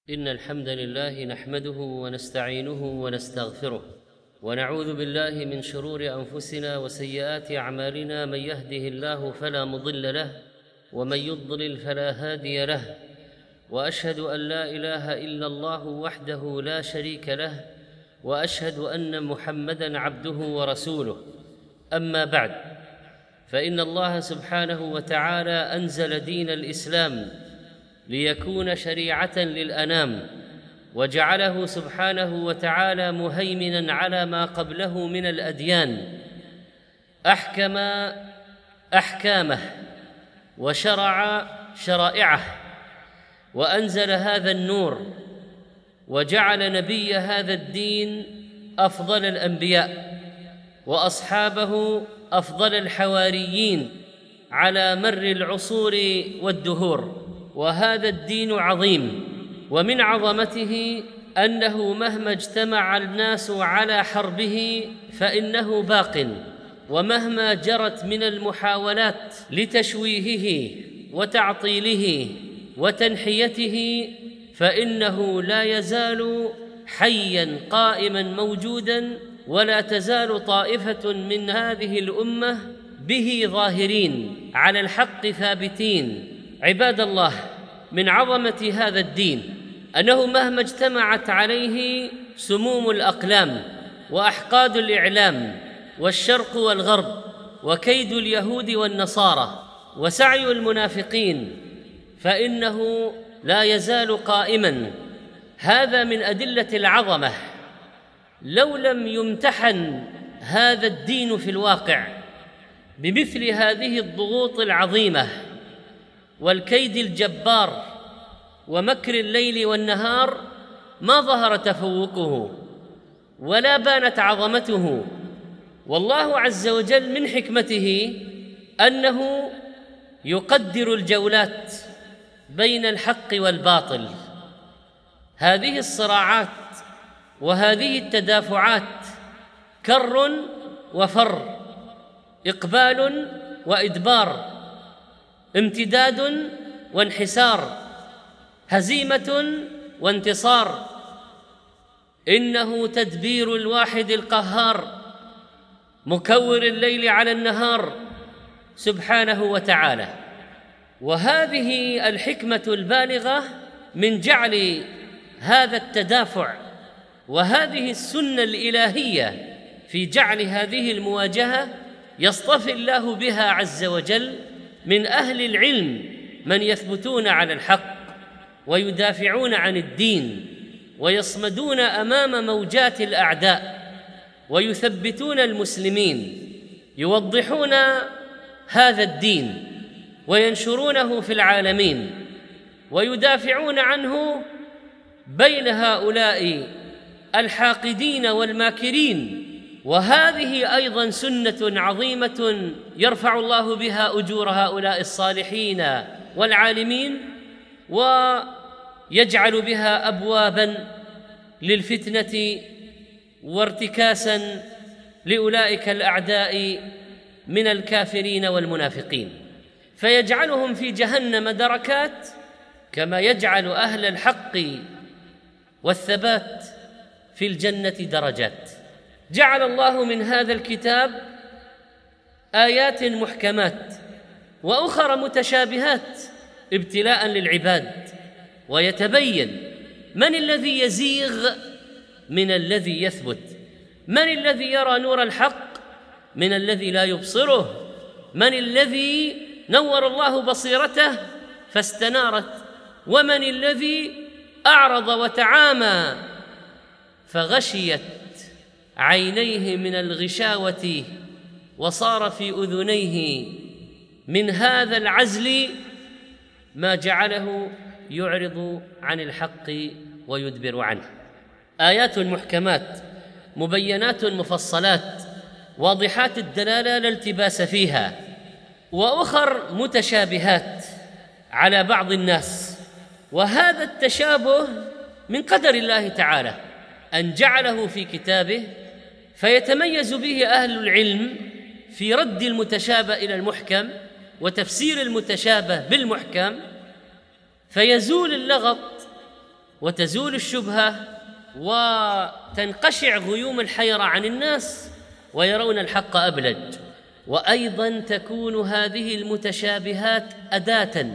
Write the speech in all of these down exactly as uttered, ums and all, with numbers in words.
إن الحمد لله نحمده ونستعينه ونستغفره ونعوذ بالله من شرور أنفسنا وسيئات أعمالنا. من يهده الله فلا مضل له ومن يضلل فلا هادي له، وأشهد أن لا إله إلا الله وحده لا شريك له، وأشهد أن محمدًا عبده ورسوله. أما بعد، فإن الله سبحانه وتعالى أنزل دين الإسلام ليكون شريعة للأنام، وجعله سبحانه وتعالى مهيمناً على ما قبله من الأديان، أحكم أحكامه وشرع شرائعه، وأنزل هذا النور، وجعل نبي هذا الدين أفضل الأنبياء، وأصحابه أفضل الحواريين على مر العصور والدهور. وهذا الدين عظيم، ومن عظمته أنه مهما اجتمع الناس على حربه فإنه باق، ومهما جرت من المحاولات لتشويهه وتعطيله وتنحيته فإنه لا يزال حياً قائماً موجوداً، ولا تزال طائفة من هذه الأمة به ظاهرين على الحق ثابتين. عباد الله، من عظمة هذا الدين أنه مهما اجتمعت عليه سموم الأقلام وأحقاد الإعلام والشرق والغرب وكيد اليهود والنصارى وسعي المنافقين فإنه لا يزال قائماً. هذا من أدلة العظمة. لو لم يمتحن هذا الدين في الواقع بمثل هذه الضغوط العظيمة والكيد الجبار ومكر الليل والنهار ما ظهر تفوقه ولا بانت عظمته. والله عز وجل من حكمته أنه يقدر الجولات بين الحق والباطل. هذه الصراعات وهذه التدافعات كر وفر، إقبال وإدبار، امتداد وانحسار، هزيمة وانتصار. إنه تدبير الواحد القهار مكور الليل على النهار سبحانه وتعالى. وهذه الحكمة البالغة من جعل هذا التدافع وهذه السنة الإلهية في جعل هذه المواجهة يصطفي الله بها عز وجل من أهل العلم من يثبتون على الحق ويدافعون عن الدين ويصمدون أمام موجات الأعداء ويثبتون المسلمين، يوضحون هذا الدين وينشرونه في العالمين ويدافعون عنه بين هؤلاء الحاقدين والماكرين. وهذه أيضاً سنة عظيمة يرفع الله بها أجور هؤلاء الصالحين والعالمين، ويجعل بها أبواباً للفتنة وارتكاساً لأولئك الأعداء من الكافرين والمنافقين، فيجعلهم في جهنم دركات كما يجعل أهل الحق والثبات في الجنة درجات. جعل الله من هذا الكتاب آيات محكمات وأخرى متشابهات ابتلاء للعباد، ويتبين من الذي يزيغ من الذي يثبت، من الذي يرى نور الحق من الذي لا يبصره، من الذي نور الله بصيرته فاستنارت، ومن الذي أعرض وتعامى فغشيت عينيه من الغشاوة وصار في أذنيه من هذا العزل ما جعله يعرض عن الحق ويدبر عنه. آيات محكمات مبينات مفصلات واضحات الدلالة لا التباس فيها، وأخر متشابهات على بعض الناس. وهذا التشابه من قدر الله تعالى أن جعله في كتابه، فيتميز به أهل العلم في رد المتشابه إلى المحكم وتفسير المتشابه بالمحكم، فيزول اللغط وتزول الشبهة وتنقشع غيوم الحيرة عن الناس ويرون الحق أبلج. وأيضا تكون هذه المتشابهات أداة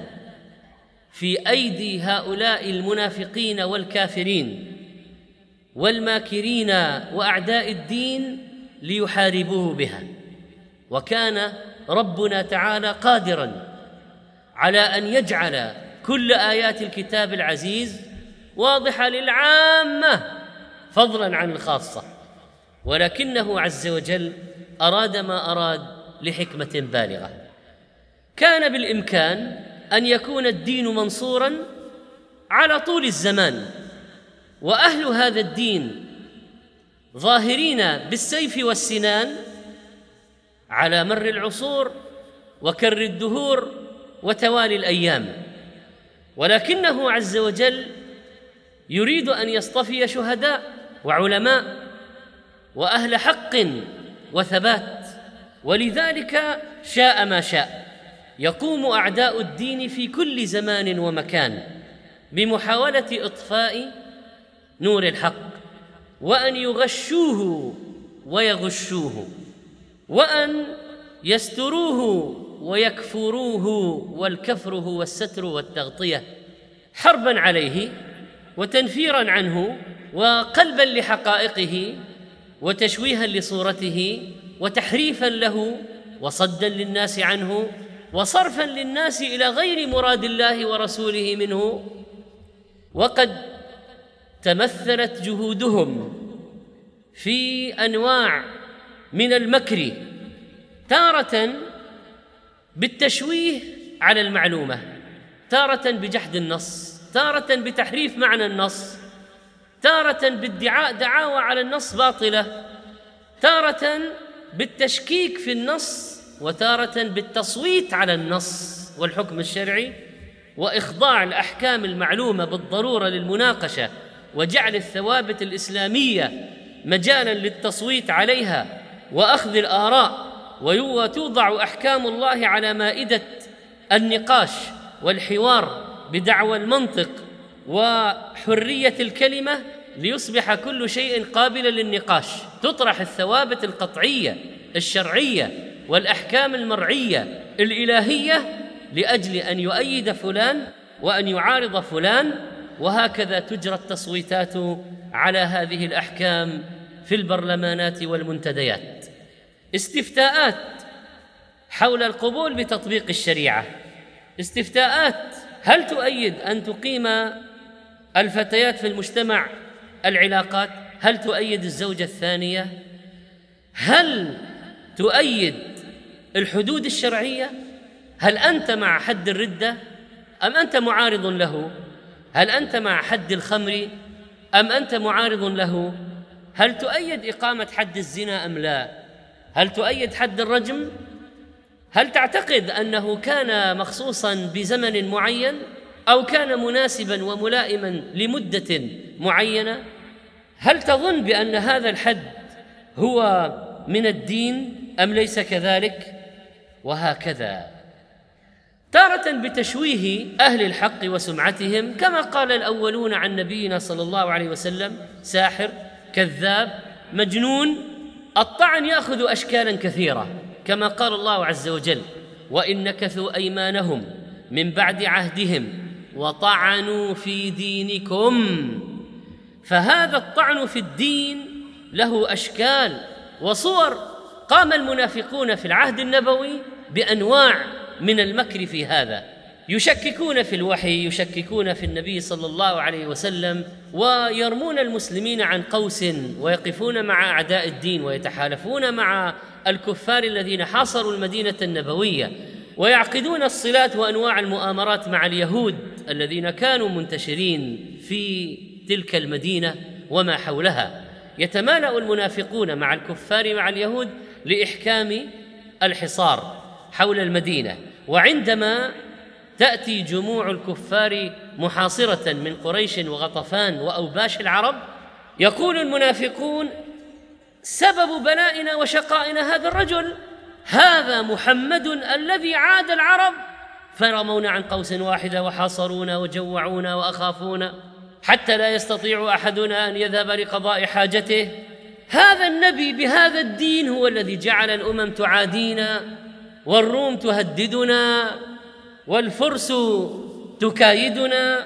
في أيدي هؤلاء المنافقين والكافرين والماكرين وأعداء الدين ليحاربوه بها. وكان ربنا تعالى قادراً على أن يجعل كل آيات الكتاب العزيز واضحة للعامة فضلاً عن الخاصة، ولكنه عز وجل أراد ما أراد لحكمة بالغة. كان بالإمكان أن يكون الدين منصوراً على طول الزمان، وأهل هذا الدين ظاهرين بالسيف والسنان على مر العصور وكر الدهور وتوالي الأيام، ولكنه عز وجل يريد أن يصطفي شهداء وعلماء وأهل حق وثبات، ولذلك شاء ما شاء. يقوم أعداء الدين في كل زمان ومكان بمحاولة إطفاء نور الحق، وأن يغشوه ويغشوه، وأن يستروه ويكفروه، والكفر هو الستر والتغطية، حرباً عليه وتنفيراً عنه وقلباً لحقائقه وتشويهاً لصورته وتحريفاً له وصداً للناس عنه وصرفاً للناس إلى غير مراد الله ورسوله منه. وقد تمثلت جهودهم في أنواع من المكر، تارة بالتشويه على المعلومة، تارة بجحد النص، تارة بتحريف معنى النص، تارة بادعاء دعاوى على النص باطلة، تارة بالتشكيك في النص، وتارة بالتصويت على النص والحكم الشرعي، وإخضاع الأحكام المعلومة بالضرورة للمناقشة، وجعل الثوابت الإسلامية مجالاً للتصويت عليها وأخذ الآراء، وتوضع أحكام الله على مائدة النقاش والحوار بدعوى المنطق وحرية الكلمة، ليصبح كل شيء قابلاً للنقاش. تطرح الثوابت القطعية الشرعية والأحكام المرعية الإلهية لأجل أن يؤيد فلان وأن يعارض فلان، وهكذا تجرى التصويتات على هذه الأحكام في البرلمانات والمنتديات. استفتاءات حول القبول بتطبيق الشريعة، استفتاءات هل تؤيد أن تقيم الفتيات في المجتمع العلاقات؟ هل تؤيد الزوجة الثانية؟ هل تؤيد الحدود الشرعية؟ هل أنت مع حد الردة أم أنت معارض له؟ هل أنت مع حد الخمر أم أنت معارض له؟ هل تؤيد إقامة حد الزنا أم لا؟ هل تؤيد حد الرجم؟ هل تعتقد أنه كان مخصوصاً بزمن معين أو كان مناسباً وملائماً لمدة معينة؟ هل تظن بأن هذا الحد هو من الدين أم ليس كذلك؟ وهكذا تارة بتشويه أهل الحق وسمعتهم، كما قال الأولون عن نبينا صلى الله عليه وسلم: ساحر، كذاب، مجنون. الطعن يأخذ أشكالاً كثيرة، كما قال الله عز وجل: وإن نكثوا أيمانهم من بعد عهدهم وطعنوا في دينكم. فهذا الطعن في الدين له أشكال وصور. قام المنافقون في العهد النبوي بأنواع من المكر في هذا، يشككون في الوحي، يشككون في النبي صلى الله عليه وسلم، ويرمون المسلمين عن قوس، ويقفون مع أعداء الدين، ويتحالفون مع الكفار الذين حاصروا المدينة النبوية، ويعقدون الصلات وأنواع المؤامرات مع اليهود الذين كانوا منتشرين في تلك المدينة وما حولها. يتمالأ المنافقون مع الكفار مع اليهود لإحكام الحصار حول المدينة، وعندما تأتي جموع الكفار محاصرة من قريش وغطفان وأوباش العرب، يقول المنافقون: سبب بلائنا وشقائنا هذا الرجل، هذا محمد الذي عاد العرب فرمونا عن قوس واحدة وحاصرونا وجوعونا وأخافونا. حتى لا يستطيع أحدنا أن يذهب لقضاء حاجته. هذا النبي بهذا الدين هو الذي جعل الأمم تعادينا، والروم تهددنا، والفرس تكايدنا،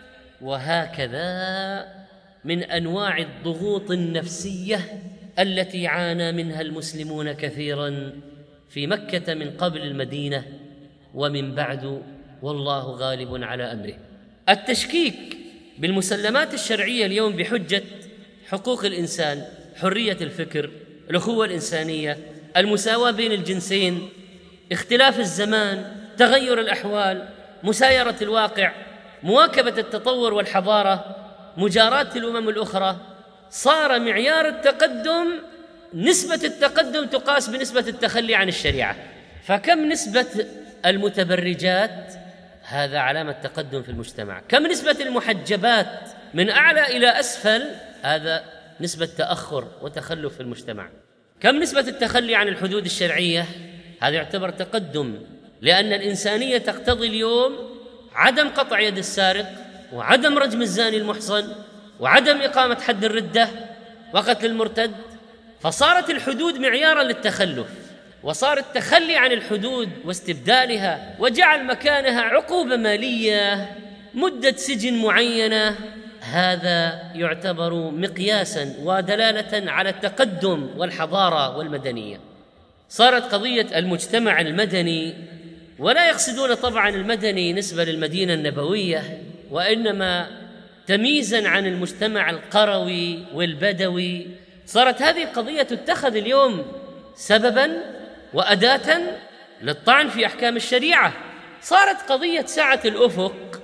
وهكذا من أنواع الضغوط النفسية التي عانى منها المسلمون كثيراً في مكة من قبل المدينة ومن بعد، والله غالب على أمره. التشكيك بالمسلمات الشرعية اليوم بحجة حقوق الإنسان، حرية الفكر، الأخوة الإنسانية، المساواة بين الجنسين، اختلاف الزمان، تغير الأحوال، مسايرة الواقع، مواكبة التطور والحضارة، مجاراة الأمم الأخرى، صار معيار التقدم نسبة التقدم تقاس بنسبة التخلي عن الشريعة. فكم نسبة المتبرجات؟ هذا علامة تقدم في المجتمع. كم نسبة المحجبات من أعلى إلى أسفل؟ هذا نسبة تأخر وتخلف في المجتمع. كم نسبة التخلي عن الحدود الشرعية؟ هذا يعتبر تقدم، لأن الإنسانية تقتضي اليوم عدم قطع يد السارق، وعدم رجم الزاني المحصن، وعدم إقامة حد الردة وقتل المرتد. فصارت الحدود معياراً للتخلف، وصار التخلي عن الحدود واستبدالها وجعل مكانها عقوبة مالية، مدة سجن معينة، هذا يعتبر مقياساً ودلالة على التقدم والحضارة والمدنية. صارت قضية المجتمع المدني، ولا يقصدون طبعاً المدني نسبة للمدينة النبوية، وإنما تمييزاً عن المجتمع القروي والبدوي. صارت هذه القضية تتخذ اليوم سبباً وأداة للطعن في أحكام الشريعة. صارت قضية سعة الأفق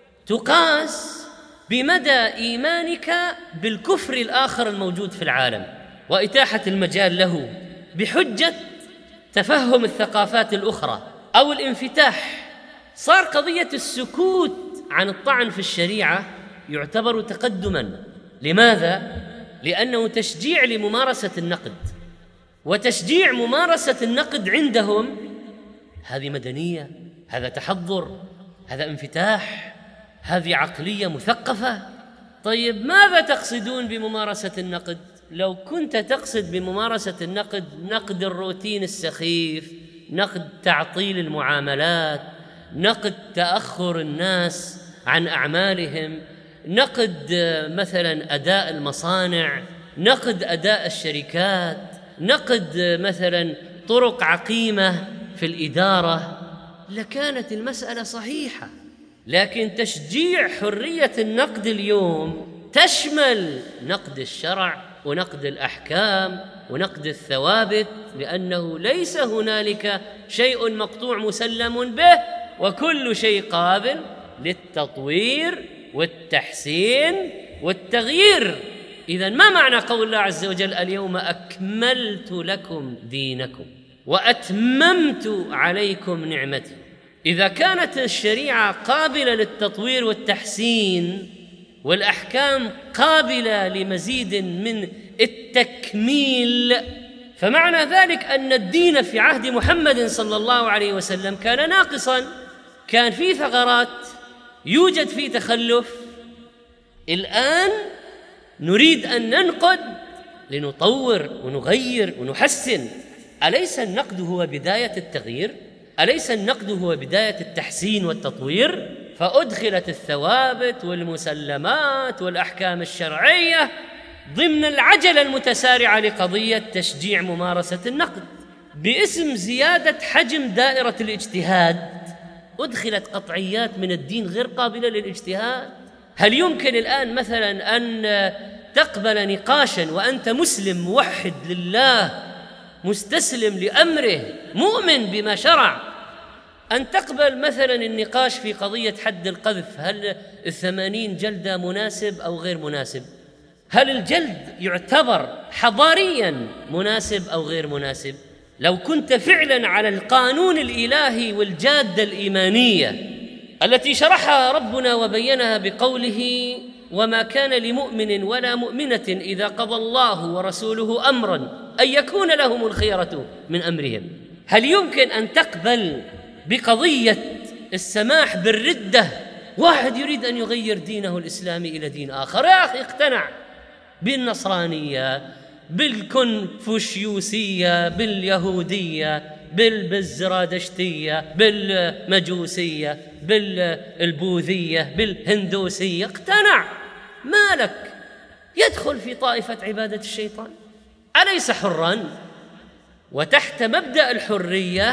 تقاس بمدى إيمانك بالكفر الآخر الموجود في العالم وإتاحة المجال له بحجة تفهم الثقافات الأخرى أو الانفتاح. صار قضية السكوت عن الطعن في الشريعة يعتبر تقدماً. لماذا؟ لأنه تشجيع لممارسة النقد، وتشجيع ممارسة النقد عندهم هذه مدنية، هذا تحضر، هذا انفتاح، هذه عقلية مثقفة. طيب ماذا تقصدون بممارسة النقد؟ لو كنت تقصد بممارسة النقد نقد الروتين السخيف، نقد تعطيل المعاملات، نقد تأخر الناس عن أعمالهم، نقد مثلا أداء المصانع، نقد أداء الشركات، نقد مثلا طرق عقيمة في الإدارة، لكانت المسألة صحيحة. لكن تشجيع حرية النقد اليوم تشمل نقد الشرع ونقد الأحكام ونقد الثوابت، لأنه ليس هنالك شيء مقطوع مسلم به، وكل شيء قابل للتطوير والتحسين والتغيير. إذن ما معنى قول الله عز وجل اليوم أكملت لكم دينكم وأتممت عليكم نعمتي؟ إذا كانت الشريعة قابلة للتطوير والتحسين والأحكام قابلة لمزيد من التكميل، فمعنى ذلك أن الدين في عهد محمد صلى الله عليه وسلم كان ناقصاً، كان فيه ثغرات، يوجد فيه تخلف. الآن نريد أن ننقد لنطور ونغير ونحسن. أليس النقد هو بداية التغيير؟ أليس النقد هو بداية التحسين والتطوير؟ فأدخلت الثوابت والمسلمات والأحكام الشرعية ضمن العجلة المتسارعة لقضية تشجيع ممارسة النقد باسم زيادة حجم دائرة الاجتهاد. أدخلت قطعيات من الدين غير قابلة للاجتهاد. هل يمكن الآن مثلا أن تقبل نقاشا وأنت مسلم موحد لله مستسلم لأمره مؤمن بما شرع، أن تقبل مثلا النقاش في قضية حد القذف؟ هل الثمانين جلدة مناسب أو غير مناسب؟ هل الجلد يعتبر حضاريا مناسب أو غير مناسب؟ لو كنت فعلا على القانون الإلهي والجادة الإيمانية التي شرحها ربنا وبينها بقوله وما كان لمؤمن ولا مؤمنة إذا قضى الله ورسوله أمرا أن يكون لهم الخيرة من أمرهم، هل يمكن أن تقبل بقضية السماح بالردة واحد يريد أن يغير دينه الإسلامي إلى دين آخر، يا أخي اقتنع بالنصرانية، بالكونفوشيوسية، باليهودية، بالزرادشتية، بالمجوسية، بالبوذية، بالهندوسية، اقتنع، مالك؟ يدخل في طائفة عبادة الشيطان، أليس حراً؟ وتحت مبدأ الحرية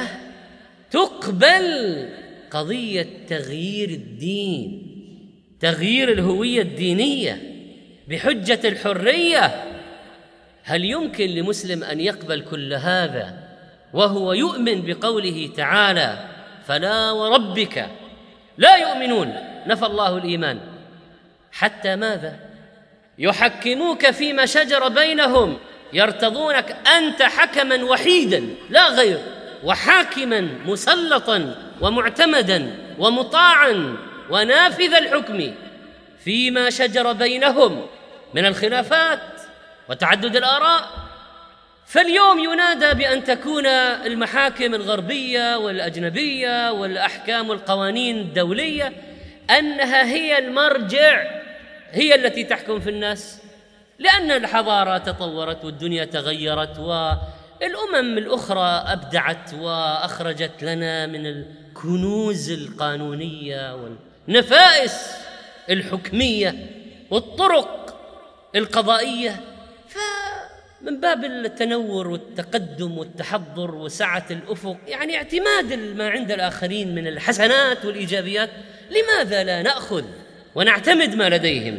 تقبل قضية تغيير الدين، تغيير الهوية الدينية بحجة الحرية. هل يمكن لمسلم أن يقبل كل هذا وهو يؤمن بقوله تعالى: فلا وربك لا يؤمنون، نفى الله الإيمان، حتى ماذا؟ يحكموك فيما شجر بينهم، يرتضونك أنت حكما وحيدا لا غير، وحاكما مسلطا ومعتمدا ومطاعا ونافذ الحكم فيما شجر بينهم من الخلافات وتعدد الآراء. فاليوم ينادى بأن تكون المحاكم الغربية والأجنبية والأحكام والقوانين الدولية أنها هي المرجع، هي التي تحكم في الناس، لأن الحضارة تطورت والدنيا تغيرت والأمم الأخرى أبدعت وأخرجت لنا من الكنوز القانونية والنفائس الحكمية والطرق القضائية. فمن باب التنور والتقدم والتحضر وسعة الأفق، يعني اعتماد ما عند الآخرين من الحسنات والإيجابيات، لماذا لا نأخذ ونعتمد ما لديهم؟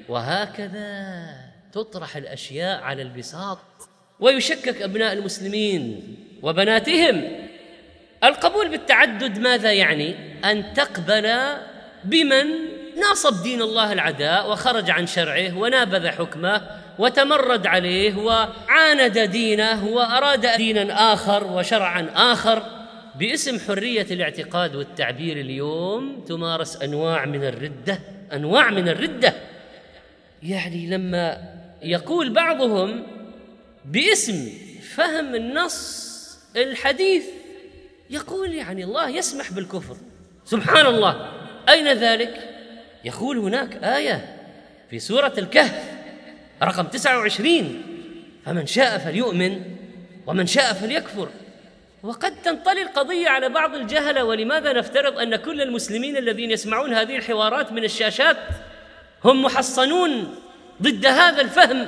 وهكذا تطرح الأشياء على البساط ويشكك أبناء المسلمين وبناتهم. القبول بالتعدد ماذا يعني؟ أن تقبل بمن ناصب دين الله العداء وخرج عن شرعه ونابذ حكمه وتمرد عليه وعاند دينه وأراد دينا آخر وشرعا آخر. باسم حرية الاعتقاد والتعبير اليوم تمارس أنواع من الردة، أنواع من الردة. يعني لما يقول بعضهم باسم فهم النص الحديث، يقول يعني الله يسمح بالكفر، سبحان الله، أين ذلك؟ يقول هناك آية في سورة الكهف رقم تسعة وعشرين: فمن شاء فليؤمن ومن شاء فليكفر. وقد تنطلي القضية على بعض الجهلة، ولماذا نفترض أن كل المسلمين الذين يسمعون هذه الحوارات من الشاشات هم محصنون ضد هذا الفهم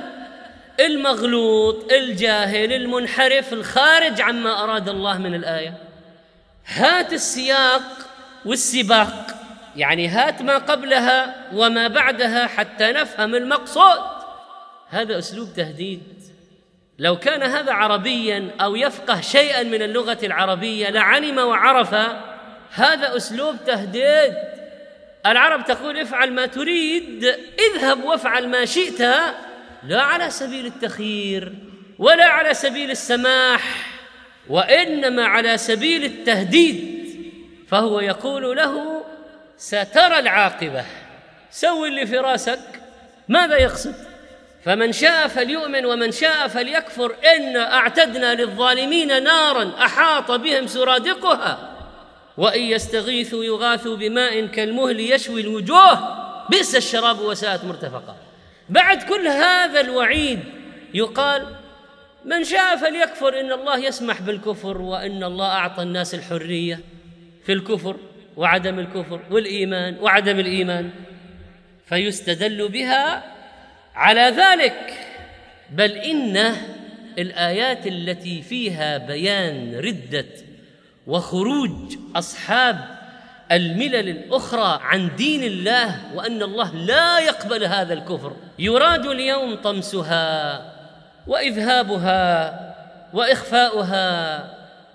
المغلوط الجاهل المنحرف الخارج عما أراد الله من الآية؟ هات السياق والسباق، يعني هات ما قبلها وما بعدها حتى نفهم المقصود. هذا أسلوب تهديد. لو كان هذا عربيا أو يفقه شيئا من اللغة العربية لعلم وعرف هذا أسلوب تهديد. العرب تقول افعل ما تريد، اذهب وافعل ما شئت، لا على سبيل التخيير ولا على سبيل السماح، وإنما على سبيل التهديد. فهو يقول له سترى العاقبة، سوي اللي في راسك. ماذا يقصد؟ فمن شاء فليؤمن ومن شاء فليكفر إنا أعتدنا للظالمين نارا أحاط بهم سرادقها وإن يستغيثوا يغاثوا بماء كالمهل يشوي الوجوه بئس الشراب وساءت مرتفقا. بعد كل هذا الوعيد يقال من شاء فليكفر، إن الله يسمح بالكفر، وإن الله أعطى الناس الحرية في الكفر وعدم الكفر والإيمان وعدم الإيمان، فيستدل بها على ذلك. بل إن الآيات التي فيها بيان ردة وخروج أصحاب الملل الأخرى عن دين الله وأن الله لا يقبل هذا الكفر يراد اليوم طمسها وإذهابها وإخفاؤها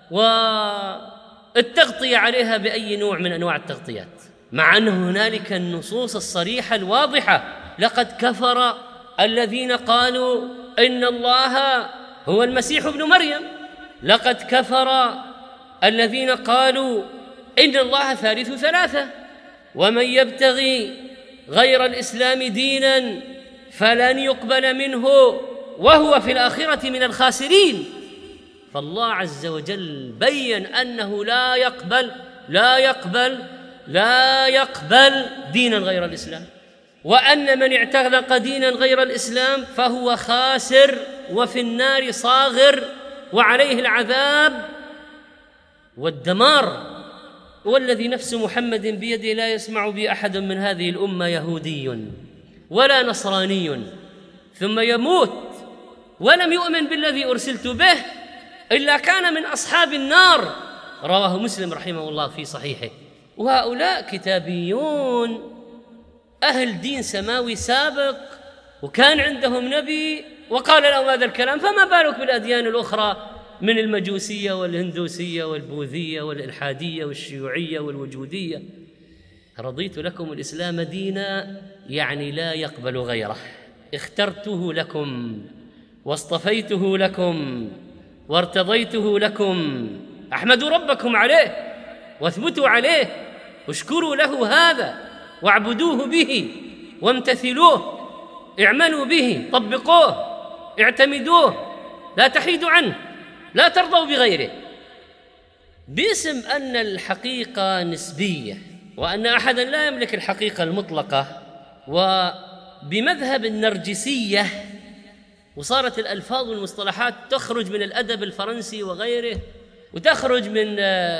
والتغطية عليها بأي نوع من أنواع التغطيات، مع أن هنالك النصوص الصريحة الواضحة: لقد كفر الذين قالوا إن الله هو المسيح ابن مريم، لقد كفر الذين قالوا إن الله ثالث ثلاثة، ومن يبتغي غير الإسلام دينا فلن يقبل منه وهو في الآخرة من الخاسرين. فالله عز وجل بين أنه لا يقبل لا يقبل لا يقبل دينا غير الإسلام، وأن من اعتنق دينا غير الإسلام فهو خاسر وفي النار صاغر وعليه العذاب والدمار. والذي نفس محمد بيده لا يسمع بي أحد من هذه الأمة يهودي ولا نصراني ثم يموت ولم يؤمن بالذي أرسلت به إلا كان من أصحاب النار، رواه مسلم رحمه الله في صحيحه. وهؤلاء كتابيون أهل دين سماوي سابق، وكان عندهم نبي وقال لهم هذا الكلام، فما بالك بالأديان الأخرى من المجوسية والهندوسية والبوذية والإلحادية والشيوعية والوجودية. رضيت لكم الإسلام دينا يعني لا يقبل غيره، اخترته لكم واصطفيته لكم وارتضيته لكم، احمدوا ربكم عليه واثبتوا عليه واشكروا له هذا واعبدوه به وامتثلوه، اعملوا به، طبقوه، اعتمدوه، لا تحيدوا عنه، لا ترضوا بغيره، باسم أن الحقيقة نسبية وأن أحدا لا يملك الحقيقة المطلقة، وبمذهب النرجسية. وصارت الألفاظ والمصطلحات تخرج من الأدب الفرنسي وغيره، وتخرج من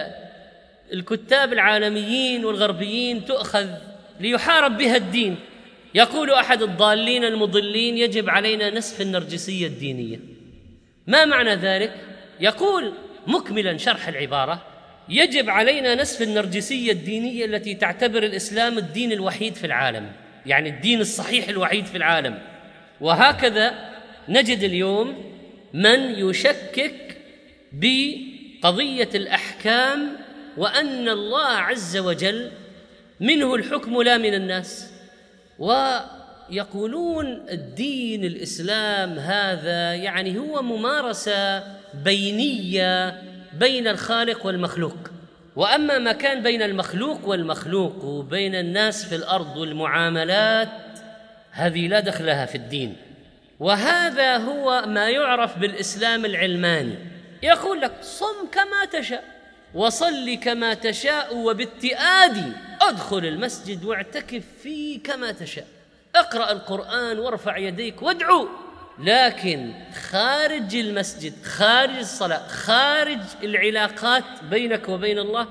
الكتاب العالميين والغربيين، تؤخذ ليحارب بها الدين. يقول أحد الضالين المضلين: يجب علينا نسف النرجسية الدينية. ما معنى ذلك؟ يقول مكملا شرح العبارة: يجب علينا نسف النرجسية الدينية التي تعتبر الإسلام الدين الوحيد في العالم، يعني الدين الصحيح الوحيد في العالم. وهكذا نجد اليوم من يشكك بقضية الأحكام، وأن الله عز وجل منه الحكم لا من الناس، ويقولون الدين الإسلام هذا يعني هو ممارسة بينية بين الخالق والمخلوق، وأما ما كان بين المخلوق والمخلوق وبين الناس في الأرض والمعاملات هذه لا دخل لها في الدين. وهذا هو ما يعرف بالإسلام العلماني. يقول لك: صم كما تشاء وصل كما تشاء وبالتآدي ادخل المسجد واعتكف فيه كما تشاء، اقرأ القرآن وارفع يديك وادعو، لكن خارج المسجد، خارج الصلاة، خارج العلاقات بينك وبين الله،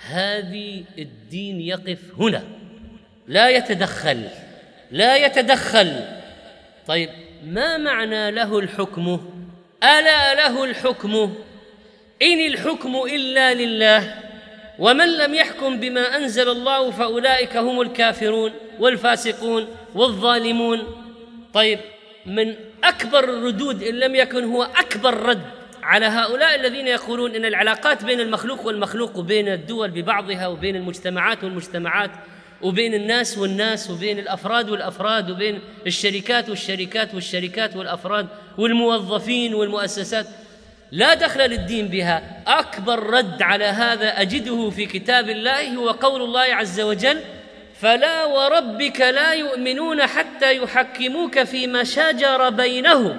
هذه الدين يقف هنا، لا يتدخل، لا يتدخل. طيب، ما معنى له الحكم؟ ألا له الحكم؟ إن الحكم إلا لله، ومن لم يحكم بما أنزل الله فأولئك هم الكافرون والفاسقون والظالمون. طيب، من أكبر الردود إن لم يكن هو أكبر رد على هؤلاء الذين يقولون إن العلاقات بين المخلوق والمخلوق وبين الدول ببعضها وبين المجتمعات والمجتمعات وبين الناس والناس وبين الأفراد والأفراد وبين الشركات والشركات والشركات والأفراد والموظفين والمؤسسات لا دخل للدين بها، أكبر رد على هذا أجده في كتاب الله هو قول الله عز وجل: فلا وربك لا يؤمنون حتى يحكموك فيما شجر بينهم.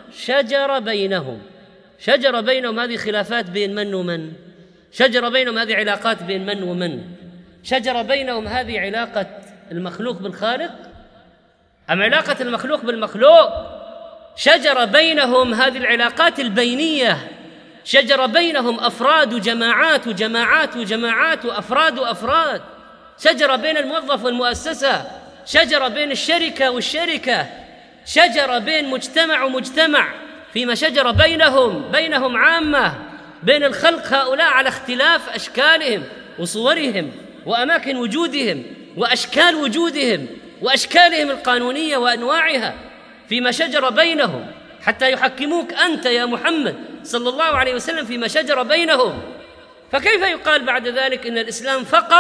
شجر بينهم، شجر بينهم هذه خلافات بين من ومن، شجر بينهم هذه علاقات بين من ومن، شجر بينهم هذه علاقة المخلوق بالخالق أم علاقة المخلوق بالمخلوق؟ شجر بينهم هذه العلاقات البينية، شجر بينهم أفراد وجماعات وجماعات وجماعات وأفراد وأفراد، شجر بين الموظف والمؤسسة، شجر بين الشركة والشركة، شجر بين مجتمع ومجتمع فيما شجر بينهم بينهم عامة، بين الخلق هؤلاء على اختلاف أشكالهم وصورهم وأماكن وجودهم وأشكال وجودهم وأشكالهم القانونية وأنواعها، فيما شجر بينهم حتى يحكموك أنت يا محمد صلى الله عليه وسلم فيما شجر بينهم. فكيف يقال بعد ذلك إن الإسلام فقط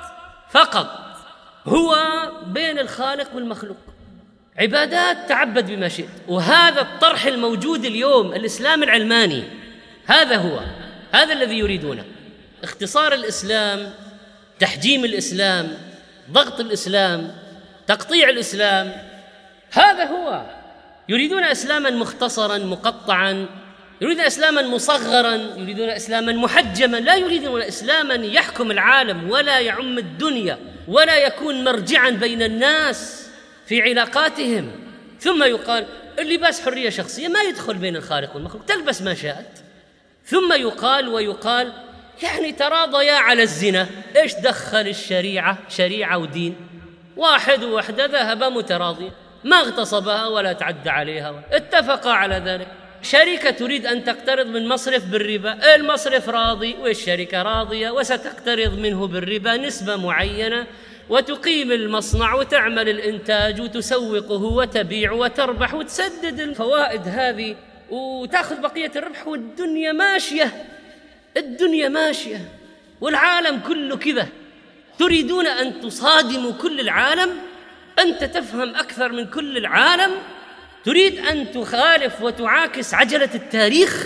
فقط هو بين الخالق والمخلوق، عبادات تعبد بما شئت؟ وهذا الطرح الموجود اليوم، الإسلام العلماني، هذا هو، هذا الذي يريدونه: اختصار الإسلام، تحجيم الإسلام، ضغط الإسلام، تقطيع الإسلام، هذا هو. يريدون إسلاما مختصرا مقطعا يريدون إسلاما مصغرا، يريدون إسلاما محجما، لا يريدون إسلاما يحكم العالم ولا يعم الدنيا ولا يكون مرجعا بين الناس في علاقاتهم. ثم يقال اللباس حرية شخصية، ما يدخل بين الخالق والمخلوق، تلبس ما شاءت. ثم يقال ويقال يعني تراضيا على الزنا، إيش دخل الشريعة؟ شريعة ودين، واحد ووحدة ذهبا متراضيا، ما اغتصبها ولا تعدى عليها، اتفقا على ذلك. شركة تريد أن تقترض من مصرف بالربا، المصرف راضي والشركة راضية، وستقترض منه بالربا نسبة معينة، وتقيم المصنع وتعمل الإنتاج وتسوقه وتبيع وتربح وتسدد الفوائد هذه وتأخذ بقية الربح، والدنيا ماشية، الدنيا ماشية والعالم كله كذا. تريدون أن تصادموا كل العالم، أنت تفهم أكثر من كل العالم، تريد أن تخالف وتعاكس عجلة التاريخ.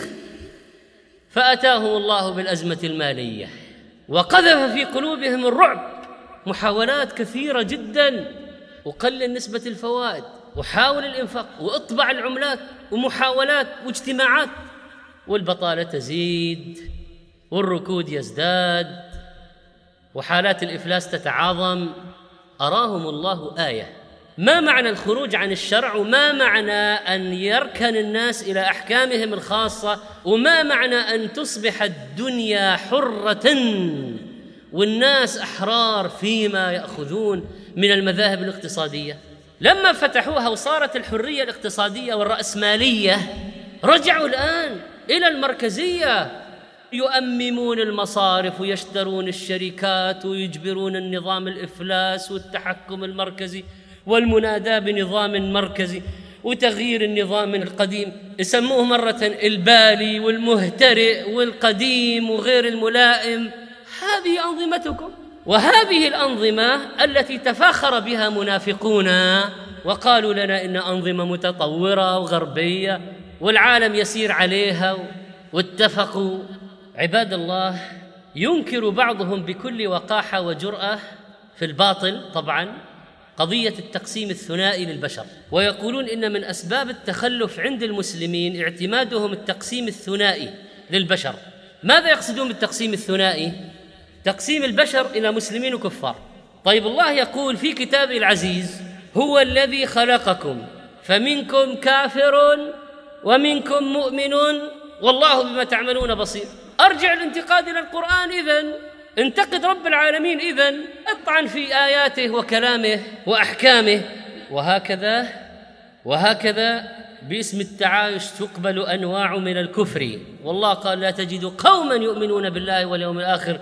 فأتاهم الله بالأزمة المالية وقذف في قلوبهم الرعب، محاولات كثيرة جدا، وقلل نسبة الفوائد وحاول الإنفاق وإطبع العملات ومحاولات واجتماعات، والبطالة تزيد والركود يزداد وحالات الإفلاس تتعاظم. أراهم الله آية. ما معنى الخروج عن الشرع، وما معنى أن يركن الناس إلى أحكامهم الخاصة، وما معنى أن تصبح الدنيا حرة والناس أحرار فيما يأخذون من المذاهب الاقتصادية. لما فتحوها وصارت الحرية الاقتصادية والرأسمالية، رجعوا الآن إلى المركزية، يؤممون المصارف ويشترون الشركات ويجبرون النظام الإفلاس والتحكم المركزي والمناداة بنظام مركزي وتغيير النظام القديم، يسموه مرة البالي والمهترئ والقديم وغير الملائم. هذه أنظمتكم، وهذه الأنظمة التي تفاخر بها منافقون وقالوا لنا إن أنظمة متطورة وغربية والعالم يسير عليها، واتفقوا. عباد الله، ينكر بعضهم بكل وقاحة وجرأة في الباطل طبعا قضية التقسيم الثنائي للبشر، ويقولون إن من أسباب التخلف عند المسلمين اعتمادهم التقسيم الثنائي للبشر. ماذا يقصدون بالتقسيم الثنائي؟ تقسيم البشر إلى مسلمين وكفار. طيب الله يقول في كتابه العزيز: هو الذي خلقكم فمنكم كافر ومنكم مؤمن والله بما تعملون بصير. أرجع الانتقاد إلى القرآن، إذن انتقد رب العالمين، إذن اطعن في آياته وكلامه وأحكامه. وهكذا وهكذا باسم التعايش تقبل أنواع من الكفر. والله قال: لا تجد قوما يؤمنون بالله واليوم الآخر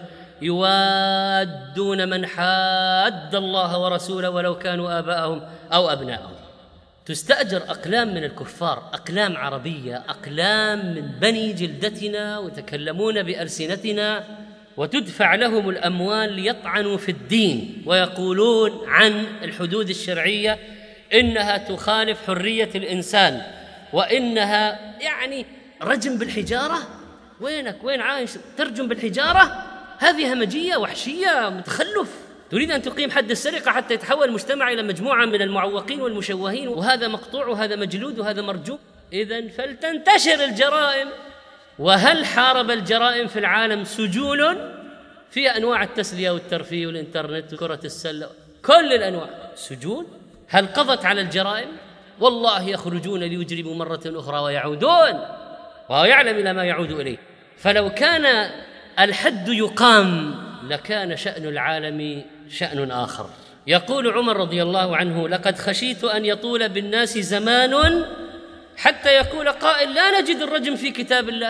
يوادون من حاد الله ورسوله ولو كانوا آباءهم أو أبناءهم. تستأجر أقلام من الكفار، أقلام عربية، أقلام من بني جلدتنا وتكلمون بألسنتنا، وتدفع لهم الأموال ليطعنوا في الدين ويقولون عن الحدود الشرعية إنها تخالف حرية الإنسان وإنها يعني رجم بالحجارة. وينك؟ وين عايش؟ ترجم بالحجارة؟ هذه همجية وحشية متخلف. تريد أن تقيم حد السرقة حتى يتحول المجتمع إلى مجموعة من المعوقين والمشوهين، وهذا مقطوع وهذا مجلود وهذا مرجوم. إذن فلتنتشر الجرائم. وهل حارب الجرائم في العالم سجون فيها أنواع التسلية والترفيه والإنترنت وكرة السلة، كل الأنواع سجون؟ هل قضت على الجرائم؟ والله يخرجون ليجرموا مرة أخرى ويعودون، وهو يعلم إلى ما يعود إليه. فلو كان الحد يقام لكان شأن العالم شأن آخر. يقول عمر رضي الله عنه: لقد خشيت أن يطول بالناس زمان حتى يقول قائل: لا نجد الرجم في كتاب الله،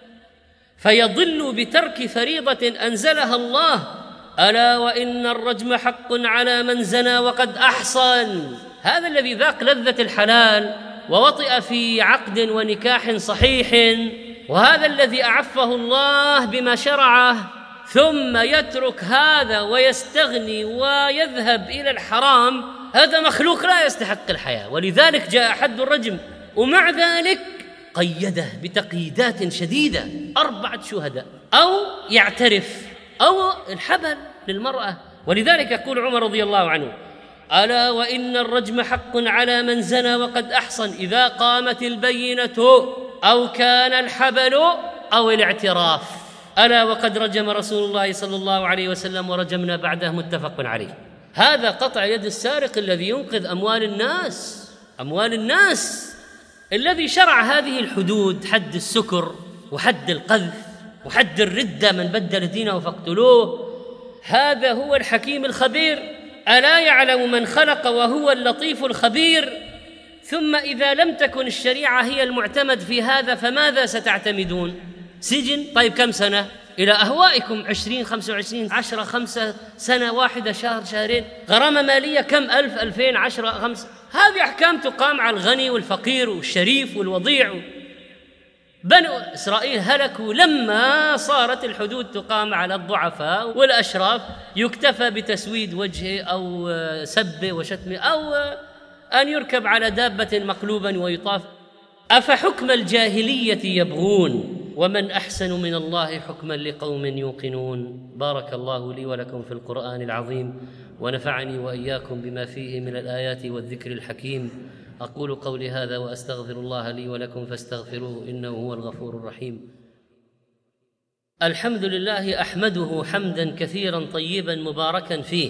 فيضل بترك فريضة أنزلها الله، ألا وإن الرجم حق على من زنى وقد أحصن. هذا الذي ذاق لذة الحلال ووطئ في عقد ونكاح صحيح، وهذا الذي أعفه الله بما شرعه، ثم يترك هذا ويستغني ويذهب إلى الحرام، هذا مخلوق لا يستحق الحياة. ولذلك جاء حد الرجم، ومع ذلك قيده بتقييدات شديدة: أربعة شهداء، أو يعترف، أو الحبل للمرأة. ولذلك يقول عمر رضي الله عنه: ألا وإن الرجم حق على من زنى وقد أحصن إذا قامت البينة أو كان الحبل أو الاعتراف. ألا وقد رجم رسول الله صلى الله عليه وسلم ورجمنا بعده، متفق عليه. هذا قطع يد السارق الذي ينقذ أموال الناس، أموال الناس، الذي شرع هذه الحدود، حد السكر وحد القذف وحد الردة، من بدل دينه فاقتلوه. هذا هو الحكيم الخبير. ألا يعلم من خلق وهو اللطيف الخبير؟ ثم إذا لم تكن الشريعة هي المعتمد في هذا فماذا ستعتمدون؟ سجن؟ طيب كم سنة؟ إلى أهوائكم، عشرين، خمسة وعشرين، عشرة، خمسة، سنة واحدة، شهر، شهرين، غرامة مالية كم؟ ألف، ألفين، عشرة، خمسة. هذه أحكام تقام على الغني والفقير والشريف والوضيع. بنو إسرائيل هلكوا لما صارت الحدود تقام على الضعفاء والأشراف، يكتفى بتسويد وجهه أو سبه وشتمه أو أن يركب على دابة مقلوبا ويطاف. أفحكم الجاهلية يبغون ومن أحسن من الله حكما لقوم يوقنون. بارك الله لي ولكم في القرآن العظيم، ونفعني وإياكم بما فيه من الآيات والذكر الحكيم. أقول قولي هذا وأستغفر الله لي ولكم فاستغفروه إنه هو الغفور الرحيم. الحمد لله أحمده حمدا كثيرا طيبا مباركا فيه.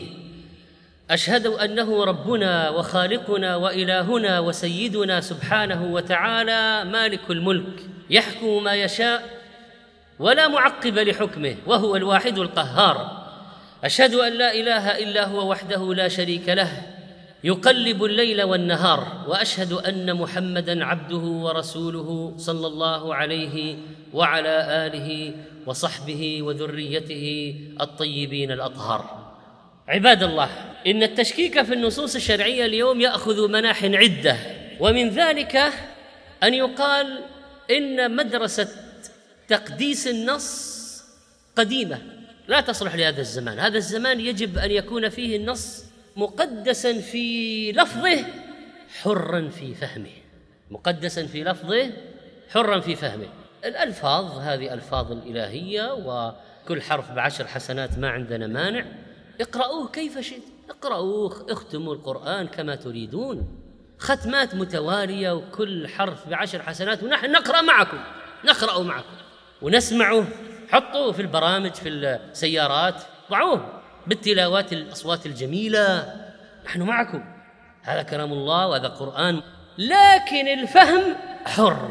أشهد أنه ربنا وخالقنا وإلهنا وسيدنا سبحانه وتعالى مالك الملك، يحكم ما يشاء ولا معقب لحكمه، وهو الواحد القهار. أشهد أن لا إله إلا هو وحده لا شريك له، يقلب الليل والنهار. وأشهد أن محمدًا عبده ورسوله صلى الله عليه وعلى آله وصحبه وذريته الطيبين الأطهار. عباد الله، إن التشكيك في النصوص الشرعية اليوم يأخذ مناح عدة، ومن ذلك أن يقال إن مدرسة تقديس النص قديمة لا تصلح لهذا الزمان. هذا الزمان يجب أن يكون فيه النص مقدساً في لفظه حراً في فهمه، مقدساً في لفظه حراً في فهمه. الألفاظ هذه ألفاظ الإلهية، وكل حرف بعشر حسنات، ما عندنا مانع. اقرأوه كيف شئت، اقرأوه، اختموا القرآن كما تريدون، ختمات متوالية وكل حرف بعشر حسنات، ونحن نقرأ معكم، نقرأ معكم ونسمعه. حطوه في البرامج، في السيارات، ضعوه بالتلاوات، الأصوات الجميلة، نحن معكم. هذا كلام الله وهذا قرآن، لكن الفهم حر،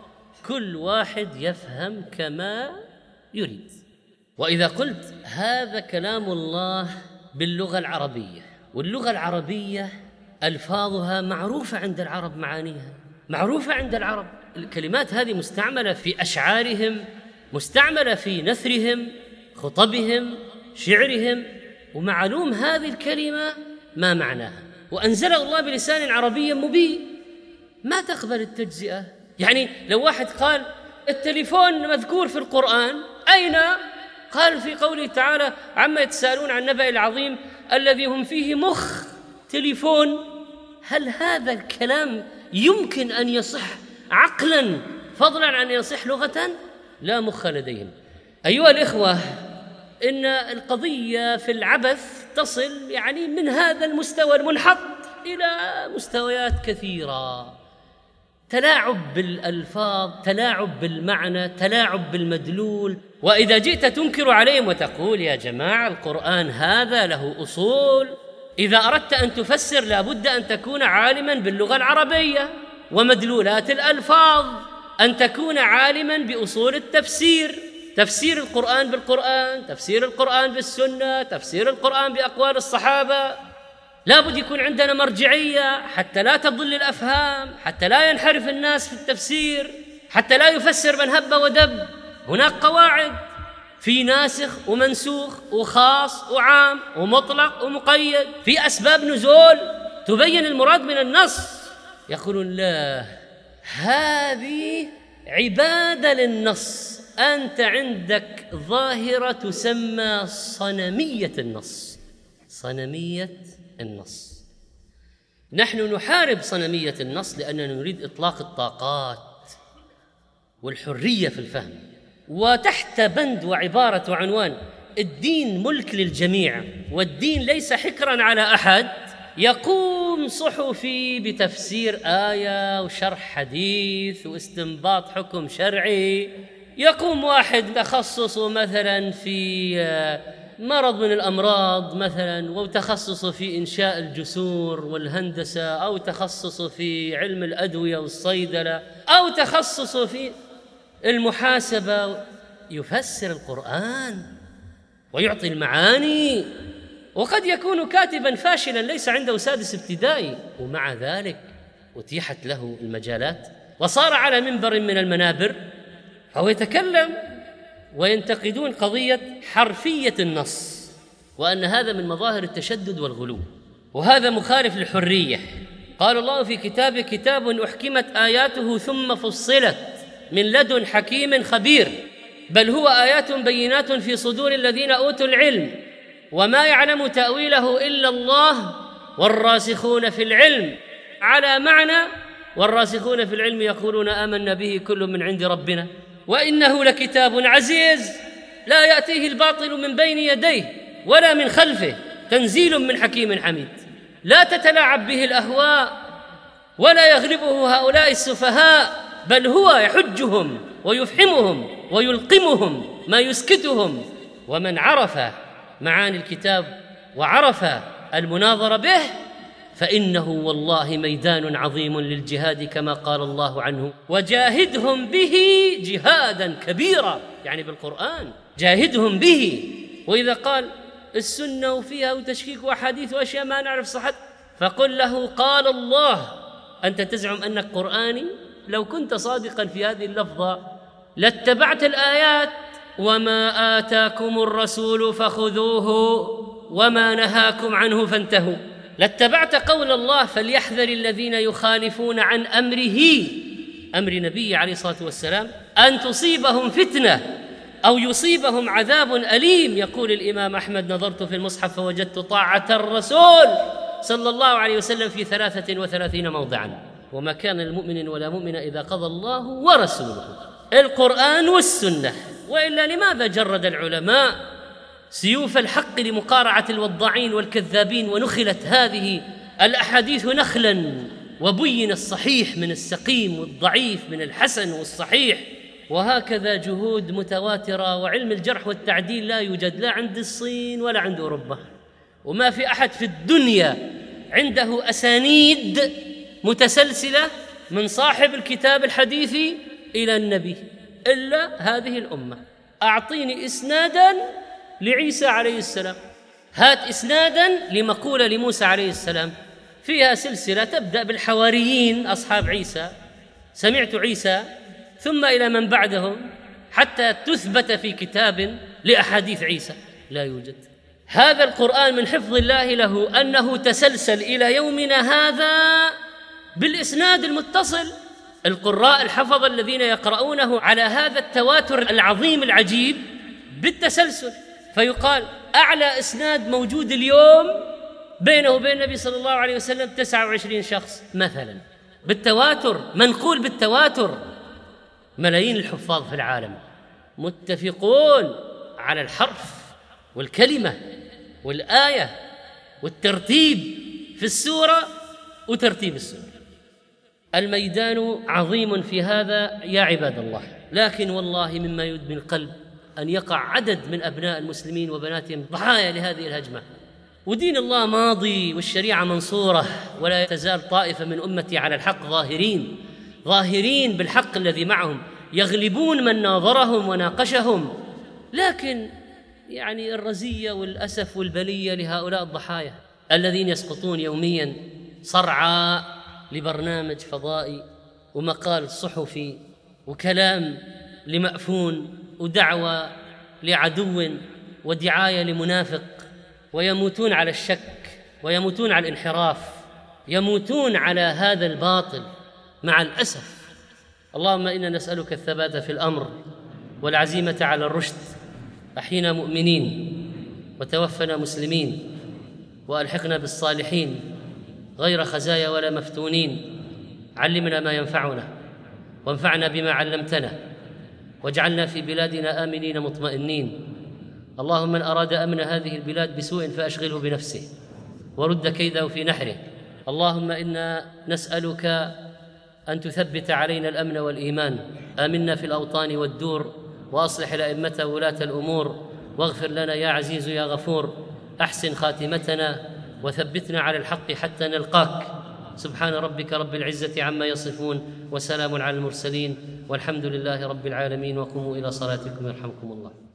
كل واحد يفهم كما يريد. وإذا قلت هذا كلام الله باللغة العربية، واللغة العربية ألفاظها معروفة عند العرب، معانيها معروفة عند العرب، الكلمات هذه مستعملة في أشعارهم، مستعملة في نثرهم، خطبهم، شعرهم، ومعلوم هذه الكلمة ما معناها، وأنزله الله بلسان عربي مبين، ما تقبل التجزئة. يعني لو واحد قال التليفون مذكور في القرآن، أين؟ قال في قوله تعالى عما يتساءلون عن النبأ العظيم الذي هم فيه مخ تليفون. هل هذا الكلام يمكن أن يصح عقلاً فضلاً عن يصح لغة؟ لا مخ لديهم. أيها الإخوة، إن القضية في العبث تصل يعني من هذا المستوى المنحط إلى مستويات كثيرة، تلاعب بالألفاظ، تلاعب بالمعنى، تلاعب بالمدلول. وإذا جئت تنكر عليهم وتقول يا جماعة القرآن هذا له أصول، إذا أردت أن تفسر لابد أن تكون عالماً باللغة العربية ومدلولات الألفاظ، أن تكون عالماً بأصول التفسير، تفسير القرآن بالقرآن، تفسير القرآن بالسنة، تفسير القرآن بأقوال الصحابة. لابد يكون عندنا مرجعية حتى لا تضل الأفهام، حتى لا ينحرف الناس في التفسير، حتى لا يفسر من هب ودب. هناك قواعد في ناسخ ومنسوخ وخاص وعام ومطلق ومقيد، في أسباب نزول تبين المراد من النص. يقولون لا، هذه عبادة للنص. أنت عندك ظاهرة تسمى صنمية النص، صنمية النص. نحن نحارب صنمية النص لأننا نريد إطلاق الطاقات والحرية في الفهم، وتحت بند وعبارة وعنوان الدين ملك للجميع، والدين ليس حكراً على أحد، يقوم صحفي بتفسير آية وشرح حديث واستنباط حكم شرعي. يقوم واحد تخصصه مثلا في مرض من الأمراض مثلا، وتخصصه في إنشاء الجسور والهندسة، أو تخصصه في علم الأدوية والصيدلة، أو تخصصه في المحاسبة، يفسر القرآن ويعطي المعاني. وقد يكون كاتبا فاشلا ليس عنده سادس ابتدائي، ومع ذلك أتيحت له المجالات وصار على منبر من المنابر فهو يتكلم. وينتقدون قضية حرفية النص، وأن هذا من مظاهر التشدد والغلو، وهذا مخالف للحرية. قال الله في كتابه: كتاب أحكمت آياته ثم فصلت من لدن حكيم خبير، بل هو آيات بينات في صدور الذين أوتوا العلم وما يعلم تأويله إلا الله والراسخون في العلم، على معنى والراسخون في العلم يقولون آمنا به كل من عند ربنا وإنه لكتاب عزيز لا يأتيه الباطل من بين يديه ولا من خلفه تنزيل من حكيم حميد. لا تتلاعب به الأهواء ولا يغلبه هؤلاء السفهاء، بل هو يحجهم ويفحمهم ويلقمهم ما يسكتهم. ومن عرف معاني الكتاب وعرف المناظرة به فإنه والله ميدان عظيم للجهاد، كما قال الله عنه: وجاهدهم به جهادا كبيرا، يعني بالقرآن جاهدهم به. وإذا قال السنة وفيها وتشكيك وحديث وأشياء ما نعرف صحة، فقل له: قال الله. أنت تزعم أنك قرآني؟ لو كنت صادقا في هذه اللفظة لاتبعت الآيات: وما آتاكم الرسول فخذوه وما نهاكم عنه فانتهوا. لاتبعت قول الله: فليحذر الذين يخالفون عن أمره، أمر نبي عليه الصلاة والسلام، أن تصيبهم فتنة أو يصيبهم عذاب أليم. يقول الإمام أحمد: نظرت في المصحف فوجدت طاعة الرسول صلى الله عليه وسلم في ثلاثة وثلاثين موضعا. وما كان المؤمن ولا مؤمن إذا قضى الله ورسوله، القرآن والسنة. وإلا لماذا جرد العلماء سيوف الحق لمقارعة الوضاعين والكذابين، ونخلت هذه الأحاديث نخلا، وبين الصحيح من السقيم والضعيف من الحسن والصحيح. وهكذا جهود متواترة. وعلم الجرح والتعديل لا يوجد لا عند الصين ولا عند أوروبا، وما في أحد في الدنيا عنده أسانيد متسلسلة من صاحب الكتاب الحديث إلى النبي إلا هذه الأمة. أعطيني إسنادا لعيسى عليه السلام، هات إسنادا لمقولة لموسى عليه السلام، فيها سلسلة تبدأ بالحواريين أصحاب عيسى، سمعت عيسى، ثم إلى من بعدهم، حتى تثبت في كتاب لأحاديث عيسى. لا يوجد. هذا القرآن من حفظ الله له أنه تسلسل إلى يومنا هذا بالإسناد المتصل. القراء الحفظ الذين يقرؤونه على هذا التواتر العظيم العجيب بالتسلسل، فيقال أعلى إسناد موجود اليوم بينه وبين النبي صلى الله عليه وسلم تسعة وعشرين شخص مثلا، بالتواتر، منقول بالتواتر. ملايين الحفاظ في العالم متفقون على الحرف والكلمة والآية والترتيب في السورة وترتيب السورة. الميدان عظيم في هذا يا عباد الله، لكن والله مما يدمي القلب أن يقع عدد من أبناء المسلمين وبناتهم ضحايا لهذه الهجمة. ودين الله ماضي والشريعة منصورة، ولا تزال طائفة من أمتي على الحق ظاهرين ظاهرين بالحق الذي معهم، يغلبون من ناظرهم وناقشهم. لكن يعني الرزية والأسف والبلية لهؤلاء الضحايا الذين يسقطون يوميا صرعى لبرنامج فضائي ومقال صحفي وكلام لمأفون ودعوة لعدو ودعاية لمنافق، ويموتون على الشك ويموتون على الانحراف، يموتون على هذا الباطل مع الأسف. اللهم إنا نسألك الثبات في الأمر والعزيمة على الرشد. أحينا مؤمنين وتوفنا مسلمين، وألحقنا بالصالحين غير خزايا ولا مفتونين. علمنا ما ينفعنا وانفعنا بما علمتنا، واجعلنا في بلادنا آمنين مطمئنين. اللهم من أراد أمن هذه البلاد بسوء فأشغله بنفسه، ورد كيده في نحره. اللهم إنا نسألك أن تثبت علينا الأمن والإيمان. آمنا في الأوطان والدور، وأصلح الأئمة ولاة الأمور، واغفر لنا يا عزيز يا غفور. أحسن خاتمتنا وثبتنا على الحق حتى نلقاك. سبحان ربك رب العزة عما يصفون، وسلام على المرسلين، والحمد لله رب العالمين. وقوموا إلى صلاتكم يرحمكم الله.